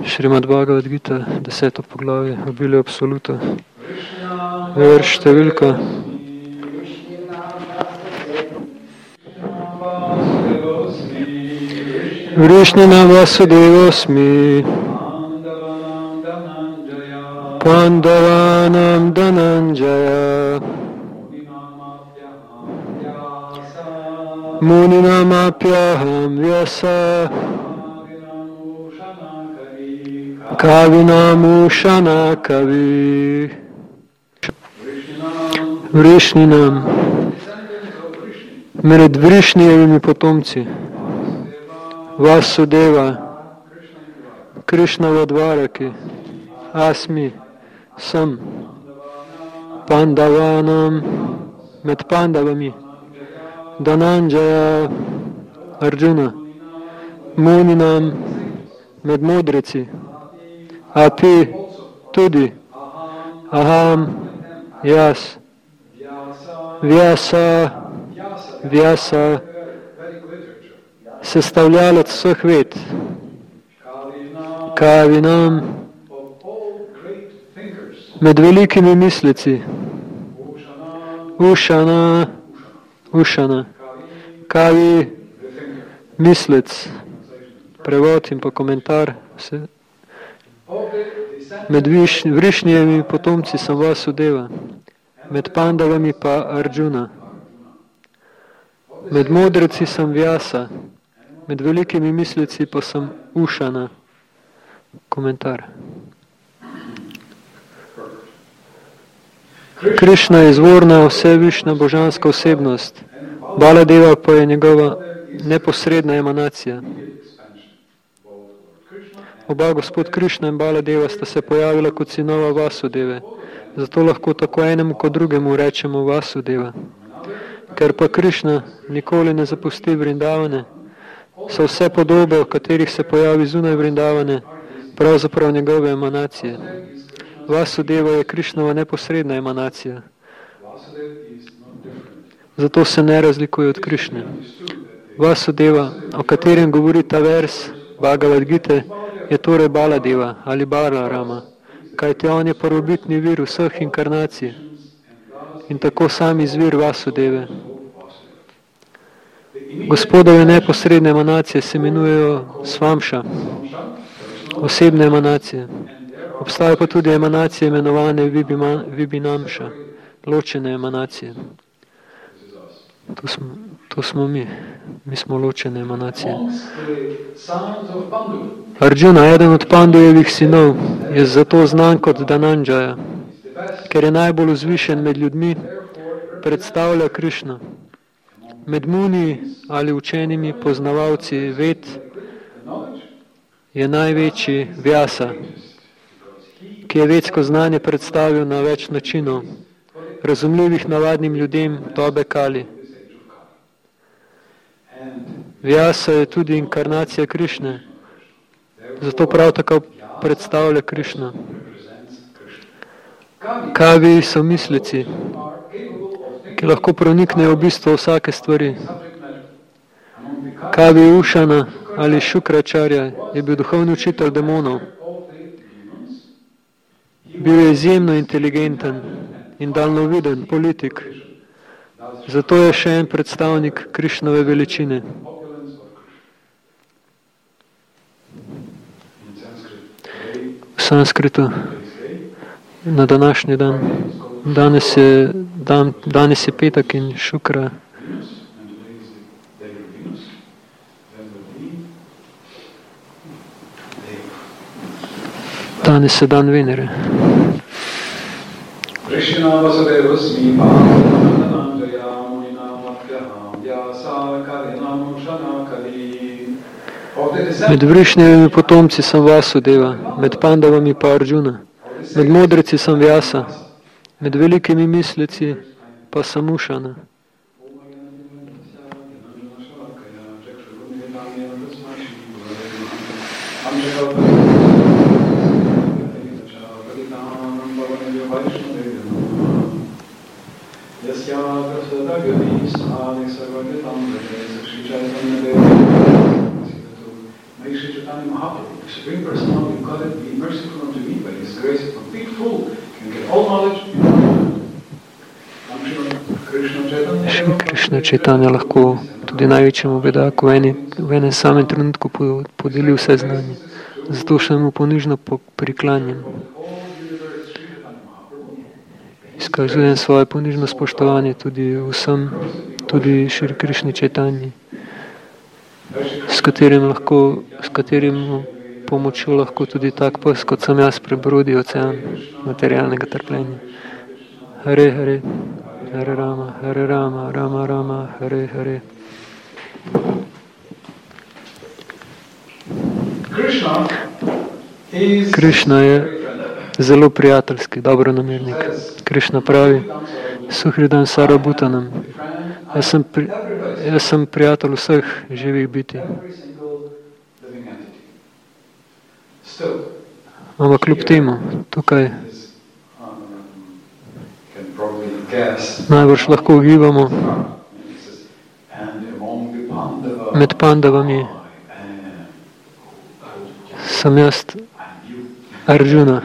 Šrimad Bhagavad Gita, 10. poglavje, obilje absoluta, verš številka. Vrišnana Vasudevosmi, Pandavanam Dhananjaya, Muninam apyaham vyasa, Kavinam ushana kavi. Vrišninam, med Vrišnijevimi potomci, Vasudeva, Krišnava Dvaraki, Asmi, sem, Pandavanam, med Pandavami, Dhananjaya, Arjuna, Muninam, med modreci, Api, tudi, Aham, jaz, Vyasa, sestavljalec vseh ved, Kavinam, med velikimi mislici, Ušana, Kavi, mislec, prevod in pa komentar. Med Vrišnijevimi potomci sem Vasudeva, med Pandavami pa Arjuna, med modreci sem Vyasa, med velikimi mislici pa sem Ušana. Komentar. Krišna je izvorna vsevišna božanska osebnost, Baladeva pa je njegova neposredna emanacija. Oba gospod Krišna in Baladeva sta se pojavila kot sinova Vasudeve, zato lahko tako enemu kot drugemu rečemo Vasudeva. Ker pa Krišna nikoli ne zapusti Vrindavane, so vse podobe, v katerih se pojavi zunaj Vrindavane, pravzaprav njegove emanacije. Vasudeva je Krišnova neposredna emanacija. Zato se ne razlikuje od Krišne. Vasudeva, o katerem govori ta vers Bhagavad Gite, je torej Baladeva ali Balarama, kajti on je prvobitni vir vseh inkarnacij in tako sam izvir Vasudeve. Gospodove neposredne emanacije se imenujejo Svamša, osebne emanacije. Obstajajo pa tudi emanacije imenovane Vibinamša, ločene emanacije. To smo mi. Mi smo ločene emanacije. Arjuna, eden od Pandujevih sinov, je zato znan kot Dhananjaya, ker je najbolj vzvišen med ljudmi, predstavlja Krišno. Med muni ali učenimi poznavalci ved je največji Vyasa, ki je vedsko znanje predstavil na več načinov, razumljivih navadnim ljudem, Tobe Kali. Vyasa je tudi inkarnacija Krišne, zato prav tako predstavlja Krišno. Kavi so mislici, ki lahko proniknejo v bistvo vsake stvari. Kavi Ušana ali Šukračarja je bil duhovni učitelj demonov. Bil je izjemno inteligenten in daljnoviden politik, zato je še en predstavnik Krišnove veličine. V sanskritu na današnji dan. Danes je petek in Šukra. Danes je dan Venere. Med Vrišnijevimi potomci sem Vasudeva, med Pandavami pa Arjuna, med modreci sem Vyasa, med velikimi mislici pa sem Ušana. Shri Chaitanya Mahaprabhu Supreme Personality of Godhead being merciful unto me by His grace, a complete fool can get all knowledge. Šri Krišna Čaitanja lahko tudi največjemu bedaku v enem samem trenutku podeli vse znanje. Zato še mu ponižno priklanjam. Izkazujem svoje ponižno spoštovanje tudi vsem, tudi Šri Krišni Čaitanji, s katerim pomočjo lahko tudi tak pes, kot sem jaz, prebrodi ocean materialnega trpljenja. Hare Hare, Hare Rama, Rama Rama, Hare Hare. Krišna je zelo prijateljski, dobronamernik. Krišna pravi, Suhridam Sarabhutanam, jaz sem prijatelj vseh živih bitij. Ampak kljub temu, tukaj najbrž lahko ugibamo, med pandavami sem jaz Arjuna.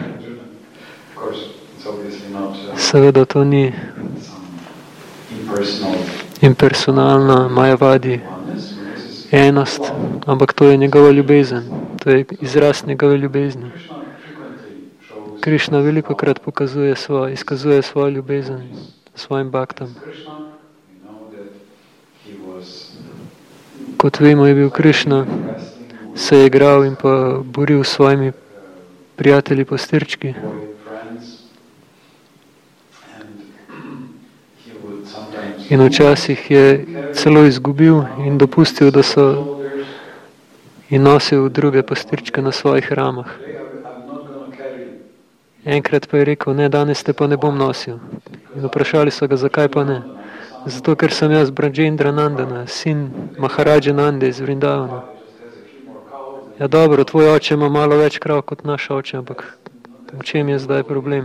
Seveda to ni impersonalna majavadi enost, ampak to je njegova ljubezen, to je izraz njegove ljubezni. Krišna velikokrat izkazuje svojo ljubezen svojim bhaktam. Kot vemo, je bil Krišna, se je igral in pa boril s svojimi prijatelji pastirčki. In včasih je celo izgubil in dopustil, da so in nosil druge pastirčke na svojih ramah. Enkrat pa je rekel, ne, danes te pa ne bom nosil. In vprašali so ga, zakaj pa ne? Zato, ker sem jaz Brajendra Nandana, sin Maharaja Nande iz Vrindavana. Ja dobro, tvoj oče ima malo več krav kot naš oče, ampak v čem je zdaj problem?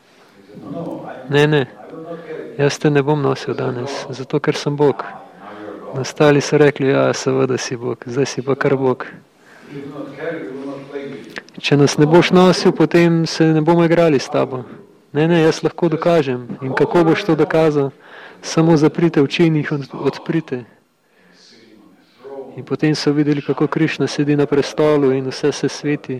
Ne, jaz te ne bom nosil danes, zato ker sem Bog. Ostali so rekli, ja, seveda si Bog, zdaj si pa kar Bog. Če nas ne boš nosil, potem se ne bomo igrali s tabo. Ne, jaz lahko dokažem. In kako boš to dokazal? Samo zaprite oči in jih odprite. In potem so videli, kako Krišna sedi na prestolu in vse se sveti.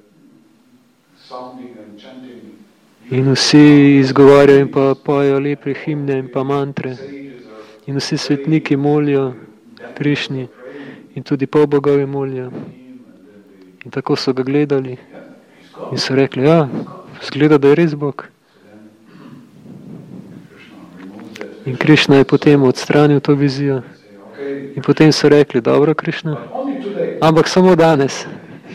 In vsi izgovarjajo in pa pojejo lepe himne in pa mantre. In vsi svetniki molijo Krišni in tudi polbogovi molijo. In tako so ga gledali in so rekli, ja, zgleda, da je res Bog. In Krišna je potem odstranil to vizijo. In potem so rekli, dobro, Krišna, ampak samo danes.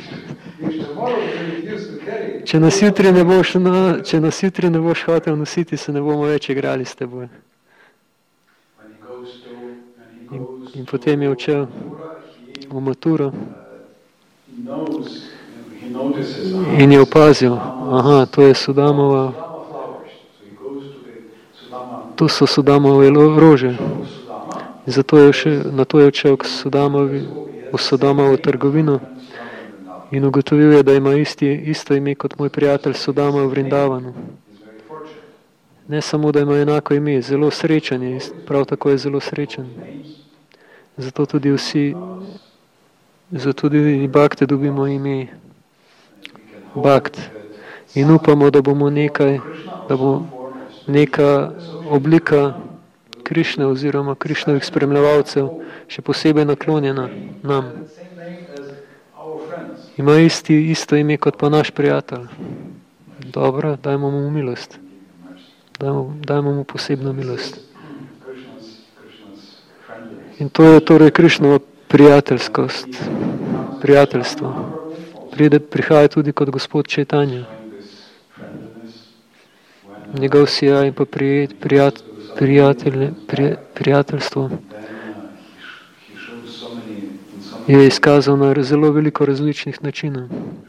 Če nas jutri ne boš hotel nositi, se ne bomo več igrali s teboj. In potem je odšel v Maturo in je opazil, aha, to je Sudamova, to so Sudamove rože. Zato na to je odšel v Sudamovo trgovino in ugotovil je, da ima isto ime kot moj prijatelj Sudama v Vrindavanu. Ne samo, da ima enako ime, zelo srečen je, prav tako je zelo srečen. Zato tudi Bhakte dobimo ime Bhakt. In upamo, da bomo da bo neka oblika Krišne oziroma Krišnovih spremljevalcev še posebej naklonjena nam. Ima isto ime kot pa naš prijatelj. Dobro, dajmo mu milost. Dajmo mu posebno milost. In to je torej Krišnova prijateljstvo. Prihaja tudi kot gospod Čaitanja. Njegov sijaj in pa prijateljstvo je izkazal na zelo veliko različnih načinov.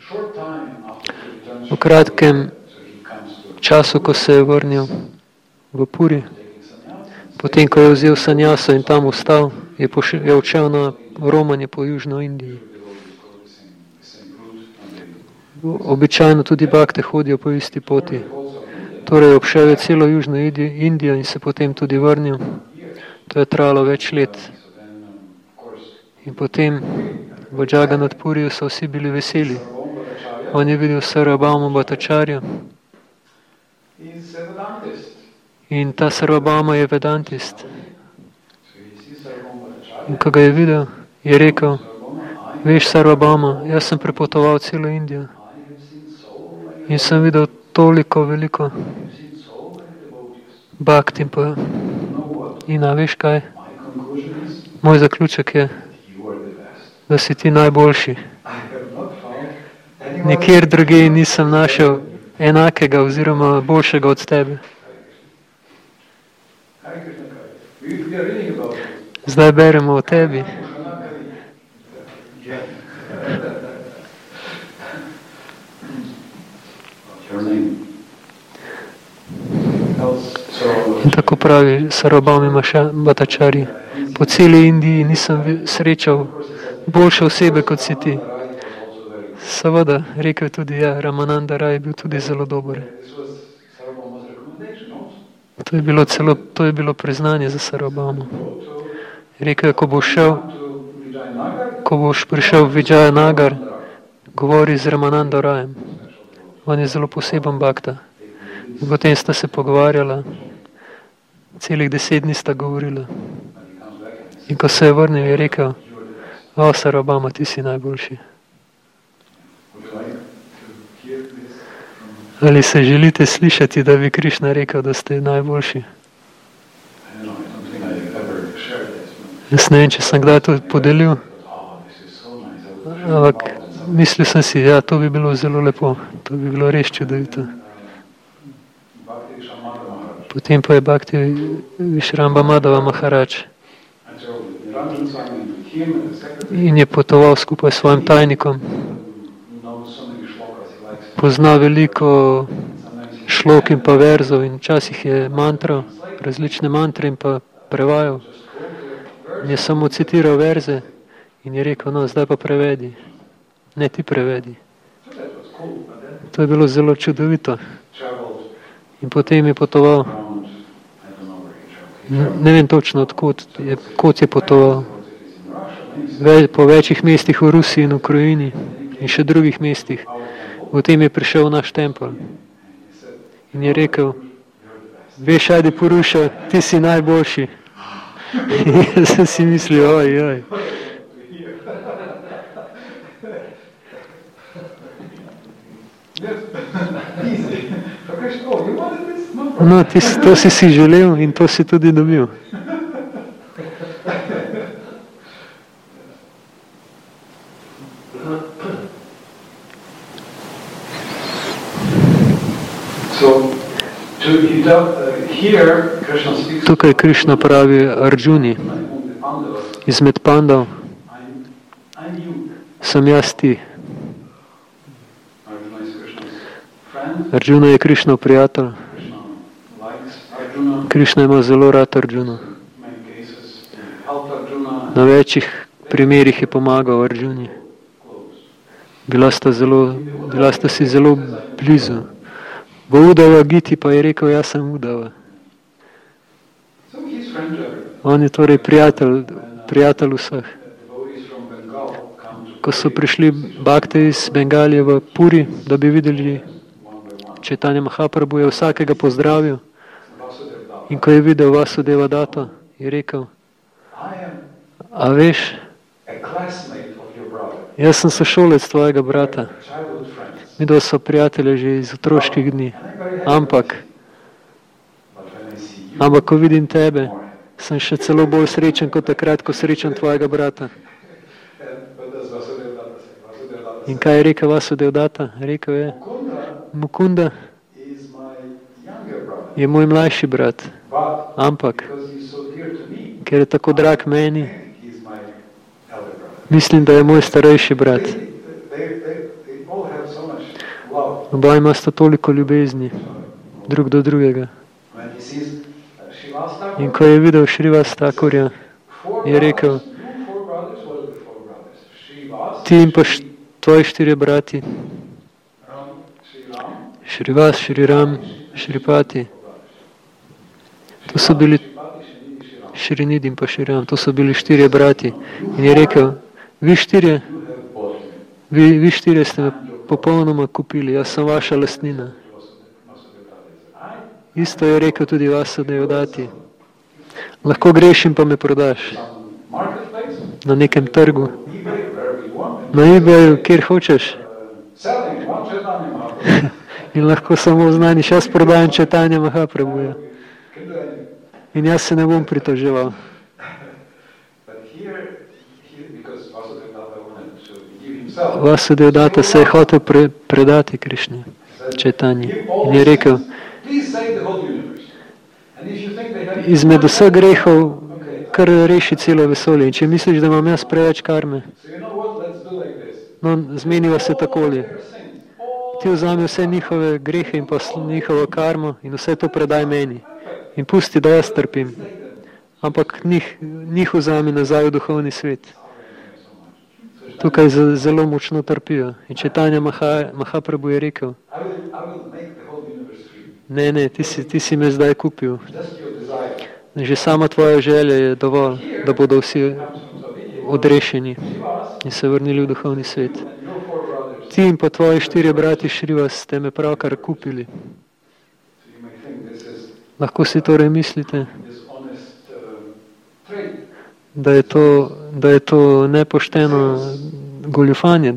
V kratkem času, ko se je vrnil v Puri, potem, ko je vzel sanjaso in tam ostal, je odšel na romanje po Južno Indiji. Običajno tudi bakte hodijo po isti poti. Torej obšel je celo južno Indijo in se potem tudi vrnil. To je trajalo več let. In potem v Jagannath-puriju so vsi bili veseli. On je videl Sarvabhauma Bhattacharya. In ta Sarvabhauma je vedantist. In ko ga je videl, je rekel, veš Sarvabhauma, jaz sem prepotoval celo Indijo. In sem videl toliko veliko bhakti pa. In a veš kaj? Moj zaključek je, da si ti najboljši. Nikjer drugje nisem našel enakega oziroma boljšega od tebe. Zdaj beremo o tebi. In tako pravi Sarvabhauma Bhattacharya. Po celi Indiji nisem srečal boljše osebe, kot si ti. Seveda, rekel tudi ja, Ramananda Rai je bil tudi zelo dober. To je bilo priznanje za Sarvabhaumu. Rekel je, ko boš prišel v Vijayanagar, govori z Ramananda Rajem. On je zelo poseben bhakta. In potem sta se pogovarjala, celih 10 dni sta govorila. In ko se je vrnil, je rekel, o Sarvabhauma, ti si najboljši. Ali se želite slišati, da bi Krišna rekel, da ste najboljši? Jaz ne vem, če sem kdaj to podelil, ampak mislil sem si, ja, to bi bilo zelo lepo, to bi bilo res čudovito. Potem pa je Bhakti Vishramva Madhava Maharaj in je potoval skupaj s svojim tajnikom. Pozna veliko šlok in pa verzov in včasih je mantra, različne mantre in pa prevajal. Je samo citiral verze in je rekel, no, zdaj pa prevedi. Ne, ti prevedi. To je bilo zelo čudovito. In potem je potoval. Ne vem točno, kot je potoval. Po večjih mestih v Rusiji in Ukrajini in še drugih mestih. Potem je prišel v naš tempelj. In je rekel, veš, ajde Puruša, ti si najboljši. In jaz sem si mislil, oj. No, to si želel in to si tudi dobil. Tukaj Krišna pravi Arjuni, izmed pandav, sem jaz ti. Arjuna je Krišnov prijatelj. Krišna ima zelo rad Arjuna. Na večjih primerih je pomagal Arjuni. Bila sta si zelo blizu. V Udava Giti pa je rekel, jaz sem Udava. On je torej prijatelj vseh. Ko so prišli bhakti iz Bengalije v Puri, da bi videli Chaitanya Mahaprabhu, je vsakega pozdravil. In ko je videl Vasudeva Dato, je rekel, a veš, jaz sem sošolec tvojega brata. Midva so prijatelja že iz otroških dni. Ampak, ko vidim tebe, sem še celo bolj srečen kot takrat, ko srečam tvojega brata. In kaj je rekel Vasudev Data? Rekel je, Mukunda je moj mlajši brat. Ampak, ker je tako drag meni, mislim, da je moj starejši brat. Oba imata toliko ljubezni, drug do drugega. In ko je videl Srivas Thakurja, je rekel, ti in pa tvoji 4 brati, Šrivas, Šriram, Šripati. To so bili Šrinid in pa Šriram, to so bili 4 brati. In je rekel, vi štirje ste me popolnoma kupili, jaz sem vaša lastnina. Isto je rekel tudi Vasudevdati. Lahko grešim, pa me prodaš. Na nekem trgu, na eBayu, kjer hočeš. In lahko samo oznaniš, jaz prodajam Chaitanya Mahaprabhuja. In jaz se ne bom pritoževal. Vasudevdata se je hotel predati Krišni, Chaitanji. In je rekel, izmed vseh grehov kar reši celo vesolje. In če misliš, da imam jaz preveč karme, no, zmeniva se takole. Ti vzami vse njihove grehe in pa njihovo karmo in vse to predaj meni. In pusti, da jaz trpim. Ampak njih vzami nazaj v duhovni svet. Tukaj zelo močno trpijo. In Chaitanya Mahaprabhu je rekel, ne, ti si me zdaj kupil. Že sama tvoja želja je dovolj, da bodo vsi odrešeni in se vrnili v duhovni svet. Ti in pa tvoji 4 brati Šrivas ste me pravkar kupili. Lahko si torej mislite, da je to nepošteno goljufanje,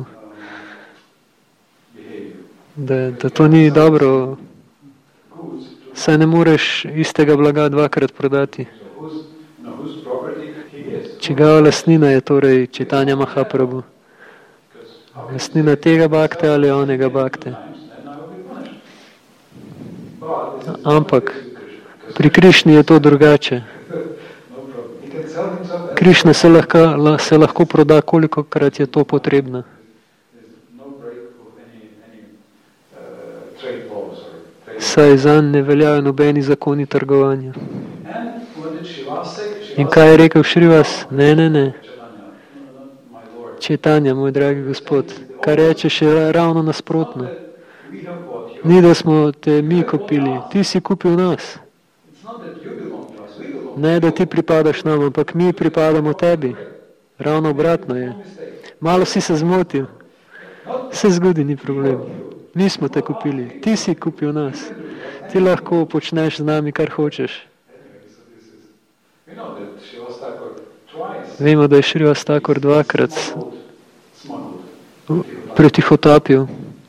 da to ni dobro. Saj ne moreš istega blaga dvakrat prodati. Čigava lastnina je torej Chaitanya Mahaprabhu? Lastnina tega bhakte ali onega bhakte? Ampak pri Krišni je to drugače. Krišna se lahko proda, kolikokrat je to potrebno. Saj zanj ne veljajo nobeni zakoni trgovanja. In kaj je rekel Šrivas? Ne. Chaitanya, moj dragi gospod, kaj rečeš je ravno nasprotno. Ni, da smo te mi kupili, ti si kupil nas. Ne, da ti pripadaš nam, ampak mi pripadamo tebi. Ravno obratno je. Malo si se zmotil. Se zgodi, ni problem. Mi smo te kupili, ti si kupil nas. Ti lahko počneš z nami, kar hočeš. Vemo, da je Šrivas Thakur 2-krat pretihotapil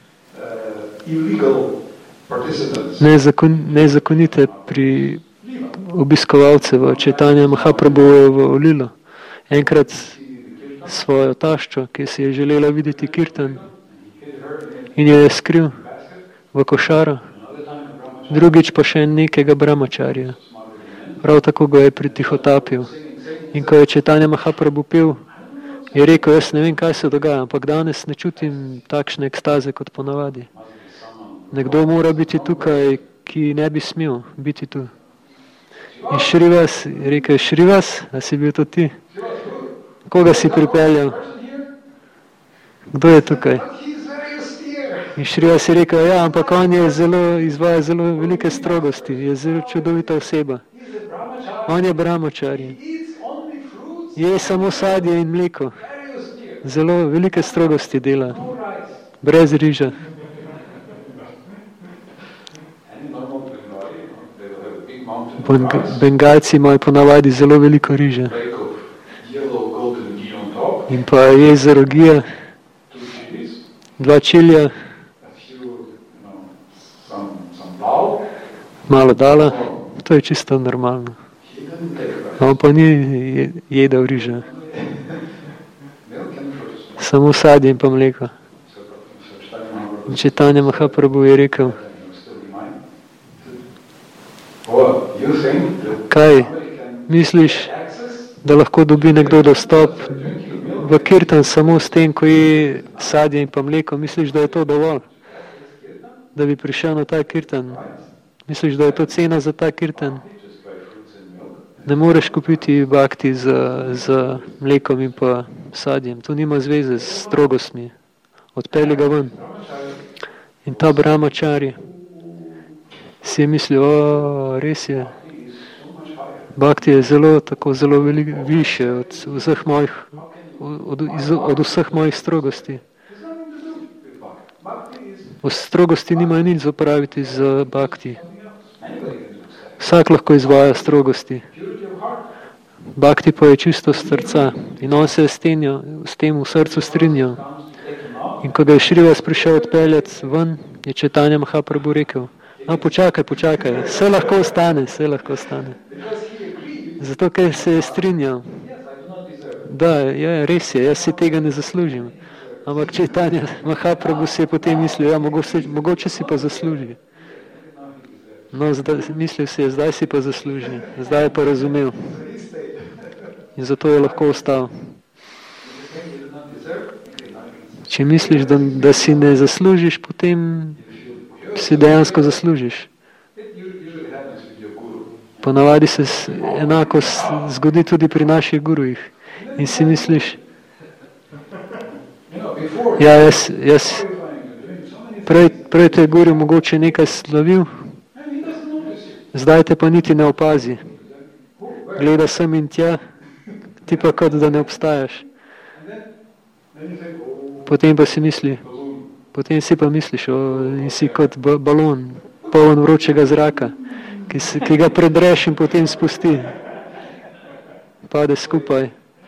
nezakonite pri obiskovalce v Chaitanya Mahaprabhujevo lilo. Enkrat svojo taščo, ki si je želela videti kirtan, in jo je skril v košaro. Drugič pa še nekega brahmačarja. Prav tako ga je pretihotapil. In ko je Chaitanya Mahaprabhu pil, je rekel, jaz ne vem, kaj se dogaja, ampak danes ne čutim takšne ekstaze kot ponavadi. Nekdo mora biti tukaj, ki ne bi smel biti tu. In Šrivas je rekel, Šrivas, a si bil to ti? Koga si pripeljal? Kdo je tukaj? In Šrivas je rekel, ja, ampak on izvaja zelo velike strogosti, je zelo čudovita oseba. On je brahmačarji. Je samo sadje in mleko. Zelo velike strogosti dela. Brez riža. Bengalci imajo ponavadi zelo veliko riža. In pa jezero Gija, 2 čilja, malo dala, to je čisto normalno. On pa ni jedel riža. Samo sadje in pa mleko. Chaitanya Mahaprabhu je rekel, kaj misliš, da lahko dobi nekdo dostop v kirtan samo s tem, ko je sadje in pa mleko? Misliš, da je to dovolj, da bi prišel na ta kirtan? Misliš, da je to cena za ta kirtan? Ne moreš kupiti bhakti z mlekom in pa sadjem. To nima zveze s strogostmi. Odpelji ga ven. In ta brahmachari si je mislil, res je, bhakti je zelo više od vseh mojih strogosti. V strogosti nima nič opraviti z bhakti. Vsak lahko izvaja strogosti. Bhakti pa je čisto srca in on se je s tem v srcu strinjal. In ko ga je Šrivas prišel odpeljati ven, je Chaitanya Mahaprabhu rekel, počakaj, vse lahko ostane. Zato, ker se je strinjal. Da, res je, jaz si tega ne zaslužim. Ampak Chaitanya Mahaprabhu si je potem mislil, mogoče si pa zasluži. No, mislil si je, zdaj si pa zasluži. Zdaj je pa razumel. In zato je lahko ostal. Če misliš, da si ne zaslužiš, potem si dejansko zaslužiš. Ponavadi se enako zgodi tudi pri naših gurujih. In si misliš, jaz prej te guru mogoče nekaj slavil, zdaj te pa niti ne opazi. Gleda sem in tja, ti pa kot da ne obstajaš. Potem si pa misliš, in si kot balon, poln vročega zraka, ki ga predreš in potem spusti. Pade skupaj.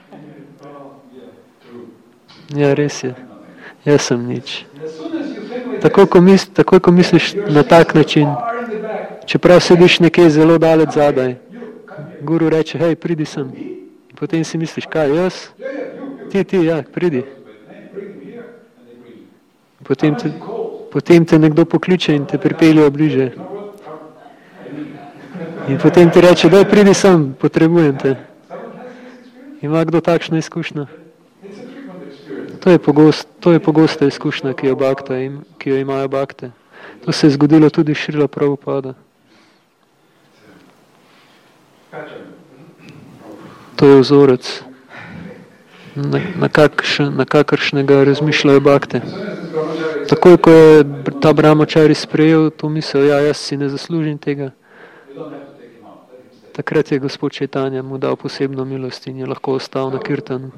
Ja, res je. Jaz sem nič. Takoj, ko misliš na tak način, čeprav sediš nekje zelo daleč zadaj, guru reče, hej, pridi sem. Potem si misliš, kaj, jaz? Ti, ja, pridi. Potem te nekdo pokliče in te pripelje bliže. In potem ti reče, daj, pridi sem, potrebujem te. Ima kdo takšno izkušnjo? To je pogosta izkušnja, ki jo imajo bhakte. To se je zgodilo tudi Šrila Prabhupada. To je vzorec, na kakršnega razmišljajo bhakte. Takoj, ko je ta brahmachari sprejel to misel, jaz si ne zaslužim tega, takrat je gospod Chaitanya mu dal posebno milost in je lahko ostal na kirtanu.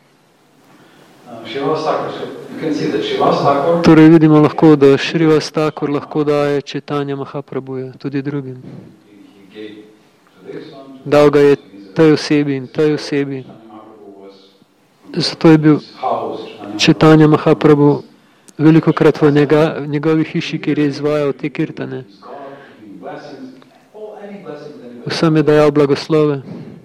Torej vidimo lahko, da Šrivas Thakur lahko daje Chaitanya Mahaprabhuja tudi drugim. Dal ga je tej osebi in tej osebi. Zato je bil Chaitanya Mahaprabhu velikokrat v njegovi hiši, kjer je izvajal te kirtane. Vsem je dajal blagoslove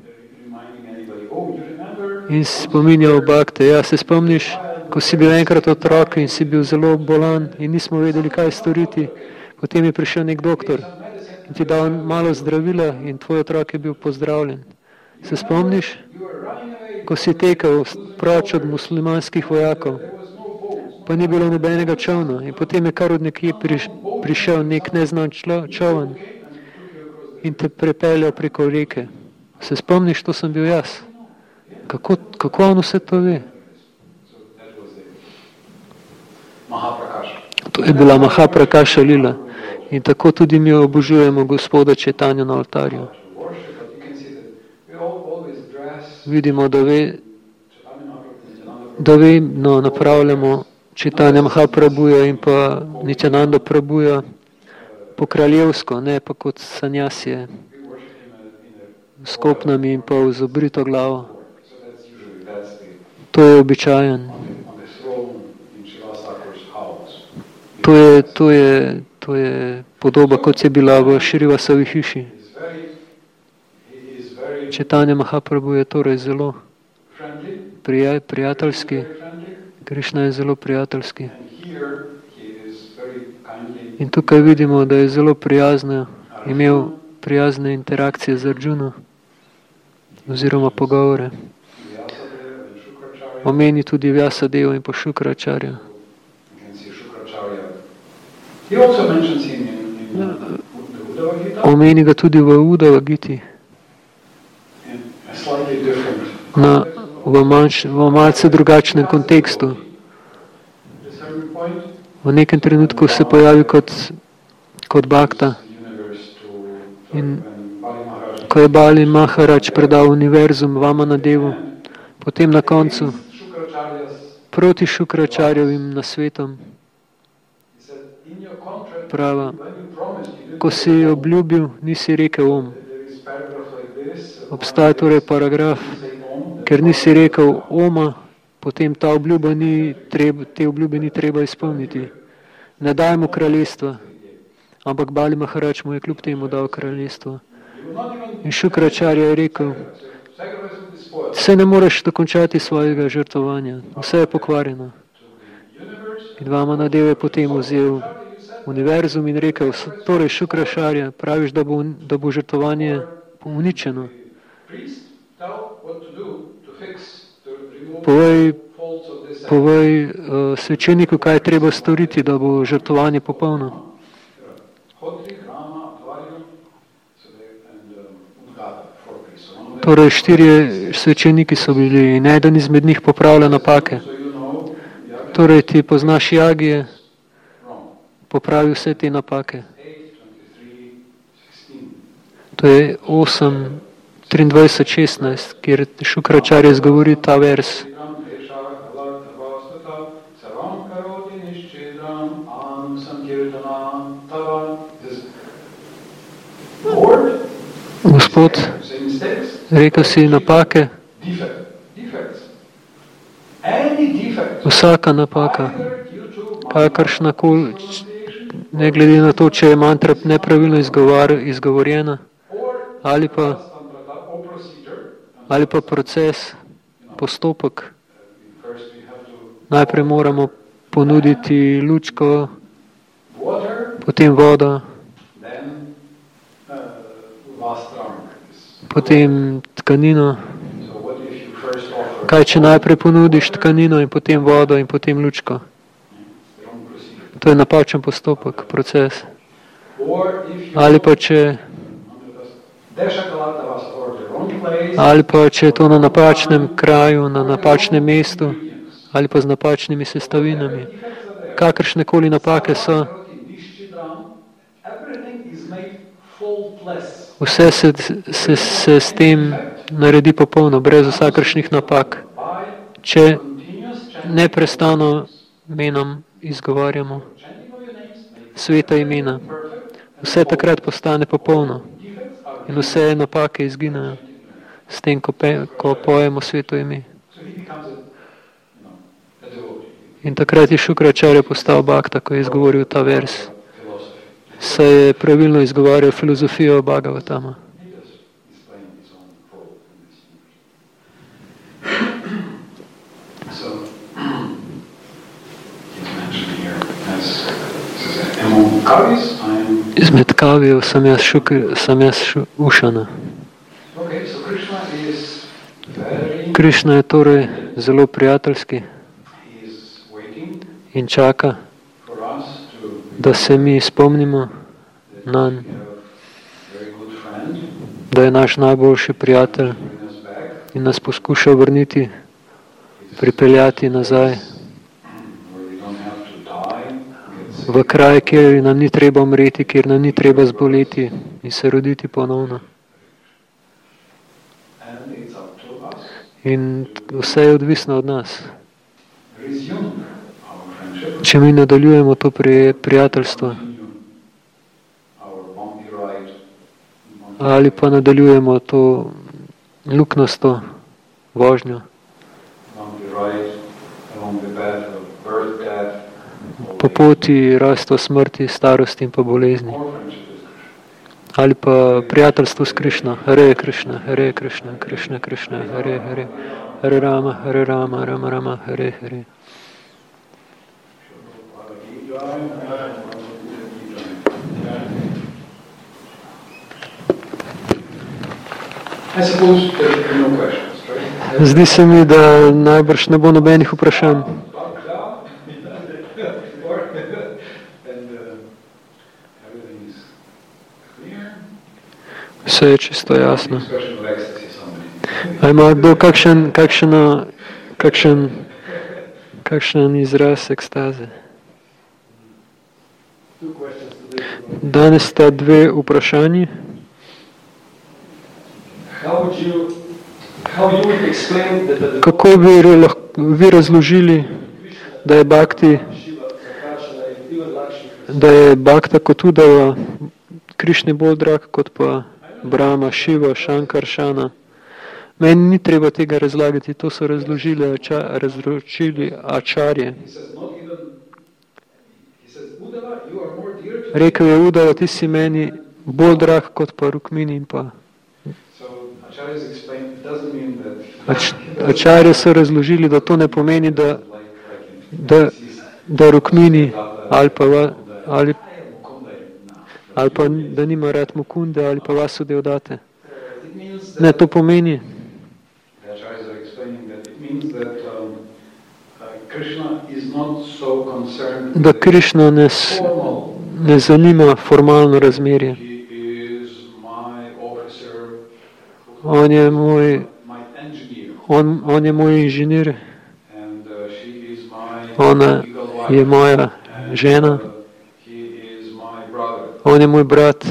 in spominjal bhakte. Ja, se spomniš, ko si bil enkrat otrok in si bil zelo bolan in nismo vedeli, kaj storiti, potem je prišel nek doktor in ti dal malo zdravila in tvoj otrok je bil pozdravljen. Se spomniš, ko si tekel proč od muslimanskih vojakov, pa ni bilo nobenega čovna in potem je kar od nekje prišel nek neznan čovn in te prepeljal preko reke. Se spomniš, to sem bil jaz. Kako on vse to ve? To je bila Mahaprakasha lila. In tako tudi mi obožujemo Gospoda Chaitanya na oltarju. Vidimo, da vedno napravljamo Chaitanya Mahaprabhuja in pa Nityananda Prabhuja po kraljevsko, ne pa kot sanjasije, s kopnami in pa z obrito glavo. To je običajen. To je podoba, kot je bila v Šrivasovi hiši. Chaitanya Mahaprabhu je torej zelo prijateljski. Krišna je zelo prijateljski. In tukaj vidimo, da je zelo imel prijazne interakcije z Arjuno oziroma pogovore. Omeni tudi Vyasadeva in pa Šukracharja. Omeni ga tudi v Uddhava Giti. V malce drugačnem kontekstu. v nekem trenutku se pojavi kot bhakta. In ko je Bali Maharaj predal univerzum Vamanadevu, potem na koncu proti Šukračarjevim nasvetom prava, ko si obljubil, nisi rekel om. Obstaja torej paragraf, ker nisi rekel oma, potem te obljube ni treba izpolniti. Ne daj mu kraljestva, ampak Bali Maharaj mu je kljub temu dal kraljestvo. In Šukračarja je rekel, se ne moreš dokončati svojega žrtvovanja, vse je pokvarjeno. In Vamanadev je potem vzel univerzum in rekel, torej Šukračarja, praviš, da bo žrtvovanje uničeno. Povej svečeniku, kaj je treba storiti, da bo žrtvovanje popolno. Torej 4 svečeniki so bili in eden izmed njih popravlja napake. Torej ti poznaš Jagije, popravi vse te napake. To je 8:23:16, kjer Šukračarja izgovori ta vers. Gospod, rekel si napake, vsaka napaka, kakršnakoli, ne glede na to, če je mantra nepravilno izgovorjena, ali pa proces, postopek. Najprej moramo ponuditi lučko, potem vodo, potem tkanino. Kaj, če najprej ponudiš tkanino in potem vodo in potem lučko? To je napačen postopek, proces. Ali pa če je to na napačnem kraju, na napačnem mestu, ali pa z napačnimi sestavinami. Kakršnekoli napake so, vse se s tem naredi popolno, brez vsakršnih napak. Če neprestano menom izgovarjamo sveta imena, vse takrat postane popolno in vse napake izginejo s tem, ko pojemo sveto ime. In takrat je Šukračarja postal bhakta, ko je izgovoril ta vers. Saj je pravilno izgovarjal filozofijo Bhagavatama. Izmed kavijev sem jaz Ušana. Krišna je torej zelo prijateljski in čaka, da se mi spomnimo nanj, da je naš najboljši prijatelj in nas poskuša vrniti, pripeljati nazaj v kraj, kjer nam ni treba umreti, kjer nam ni treba zboleti in se roditi ponovno. In vse je odvisno od nas. Če mi nadaljujemo to prijateljstvo, ali pa nadaljujemo to luknasto vožnjo, po poti rojstva, smrti, starosti in pa bolezni, ali pa prijateljstvo s Krišno, Hare Krišna, Hare Krišna, Krišna Krišna, Hare Hare, Hare Rama, Hare Rama, Rama Rama, Hare Hare. Zdi se mi, da najbrž ne bo nobenih vprašanj. Vse je čisto jasno. A ima kdo kakšen izraz ekstaze? Danes sta dve vprašanji. Kako bi vi razložili, da je bhakti, da je bhakta kot Udava Krišni bolj drag kot pa Brahma, Šiva, Shankar, Shana? Meni ni treba tega razlagati, to so razložili ačarje. Rekel je Udava, ti si meni bolj drag kot pa Rukmini in pa. Ačarje so razložili, da to ne pomeni, da Rukmini ali pa da nima rad Mukunde ali pa Vasudevdate. Ne, to pomeni, da Krišna ne zanima formalno razmerje. On je moj inženir, ona je moja žena, on je moj brat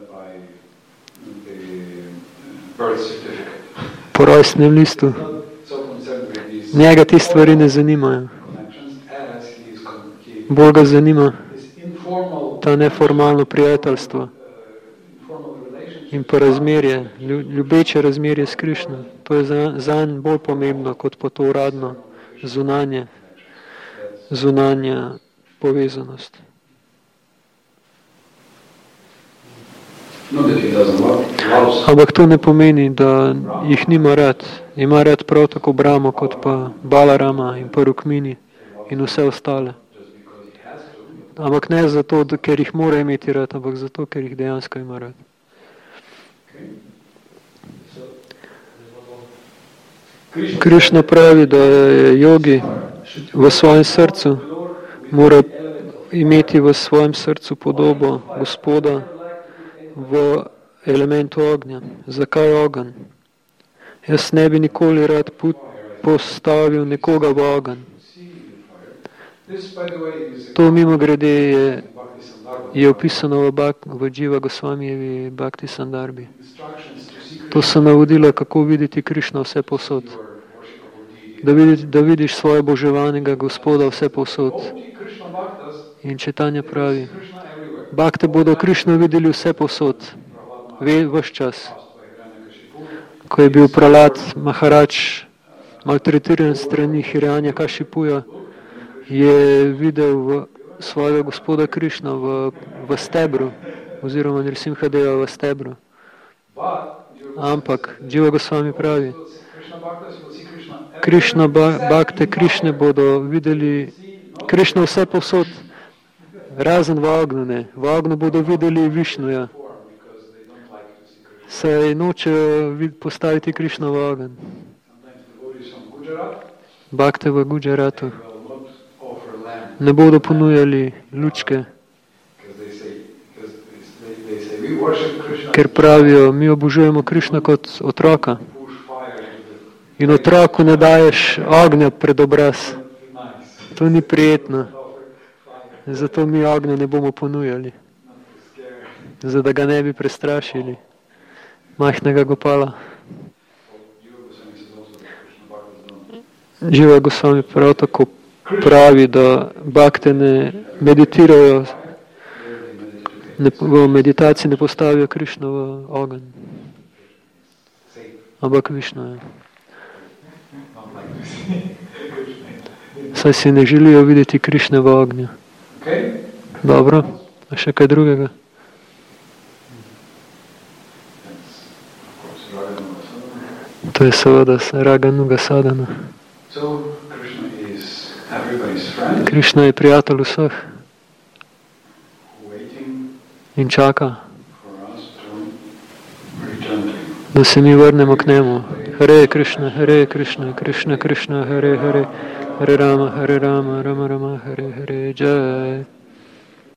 po rojstnem listu. Njega te stvari ne zanimajo. Bolj ga zanima ta neformalno prijateljstvo in pa razmerje, ljubeče razmerje s Krišno. To je zanj bolj pomembno, kot pa to uradno zunanja povezanost. Ampak to ne pomeni, da jih nima rad. Ima rad prav tako Brahmo, kot pa Balarama in pa Rukmini in vse ostale. Ampak ne zato, ker jih mora imeti rad, ampak zato, ker jih dejansko ima rad. Krišna pravi, da je jogi v svojem srcu mora imeti v svojem srcu podobo Gospoda v elementu ognja. Zakaj ogenj? Jaz ne bi nikoli rad postavil nekoga v ogenj. To mimogrede je opisano v Dživa Gosvamijevi Bhakti Sandarbi. To so navodila, kako videti Krišna vse povsod. Da vidiš svoje boževanega Gospoda vse povsod. In Četanja pravi, Bhakte bodo Krišno videli vse povsod, veš čas. Ko je bil Prahlad Maharač maltretiran strani Hiranja Kašipuja, je videl svojega Gospoda Krišna v stebru, oziroma Nrsimhadeva v stebru. Ampak Dživa Gosvami pravi, Krišna bhakte Krišne bodo videli Krišna vse povsod, razen v ognju ne. V ognju bodo videli Višnuja. Saj nočejo postaviti Krišna v ogenj. Bhakte v Gujaratu ne bodo ponujali lučke, ker pravijo, mi obožujemo Krišna kot otroka. In otroku ne daješ ognja pred obraz. To ni prijetno. Zato mi ognja ne bomo ponujali. Zato da ga ne bi prestrašili. Majhnega Gopala. Dživa Gosvami prav tako pravi, da bhakte ne meditirajo, v meditaciji ne postavijo Krišno v ogenj. Ampak Višnu je. Saj si ne želijo videti Krišne v ognju. Dobro, a še kaj drugega? To je seveda Raganuga sadhana. Krišna je prijatelj vseh in čaka, da se mi vrnemo k njemu. Hare Krišna, Hare Krišna, Krišna Krišna, Hare Hare, Hare Rama, Rama Rama, Hare Hare, Jai.